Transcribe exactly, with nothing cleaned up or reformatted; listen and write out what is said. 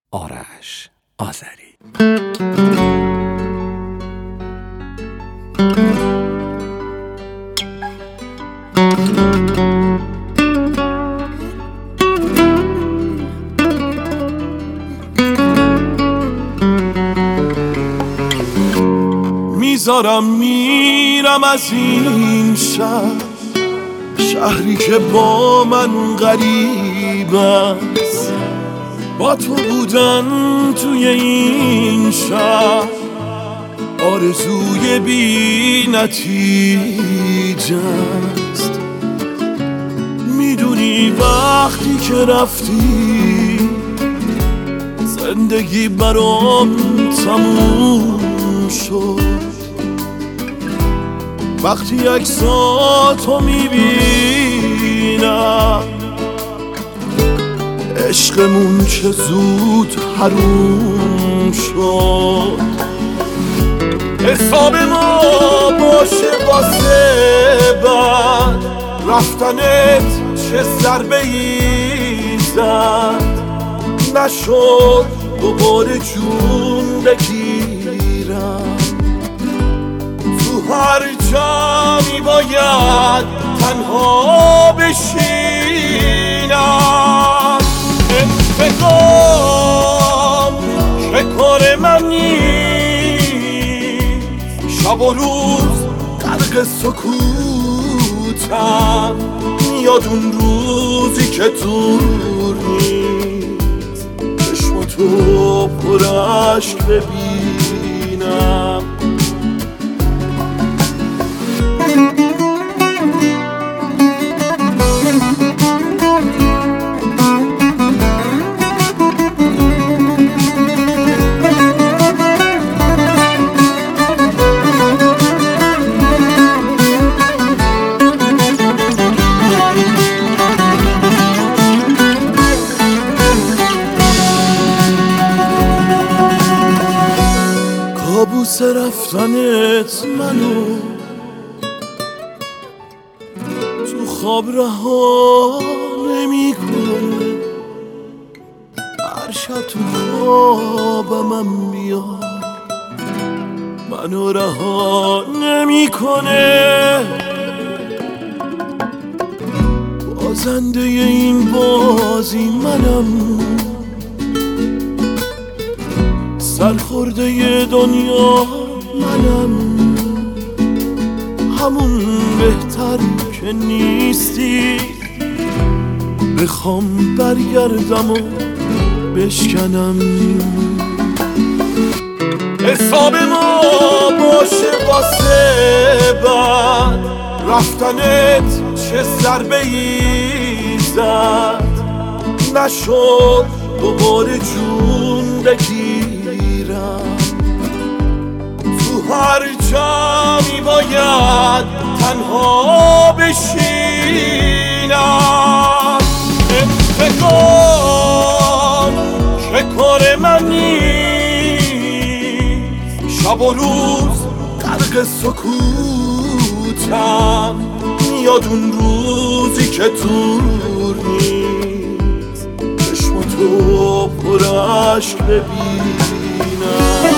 آرش آذری. میذارم میرم از این شهر، شهری که با من غریب است. با تو بودن توی این شهر آرزوی بی نتیجه است. میدونی وقتی که رفتی زندگی برام تموم شد. وقتی عکساتو میبینم عشقمون چه زود حروم شد. حساب ما باشه واسه بعد، رفتنت چه ضربه ای زد. نشد دوباره جون بگیرم، تو هر جایی باید تنها بشینم. انتقام که کار من نیست، شب و روز غرق سکوتم. میاد اون روزی که دور نیست، چشماتو پر اشک ببینم. کابوس رفتنت منو تو خواب رها نمیکنه. هر شب تو خوابم میاد منو رها نمیکنه. بازنده این بازی منم، سرخورده ی دنیا منم. همون بهتر که نیستی، بخوام برگردم و بشکنم. حساب ما باشه واسه بعد، رفتنت چه ضربه ای زد. نشد دوباره جون بگیرم، تو هر جایی باید تنها بشینم. انتقام که کار من نیست، شب و روز غرق سکوتم. میاد اون روزی که دور نیست، چشماتو پر اشک ببینم.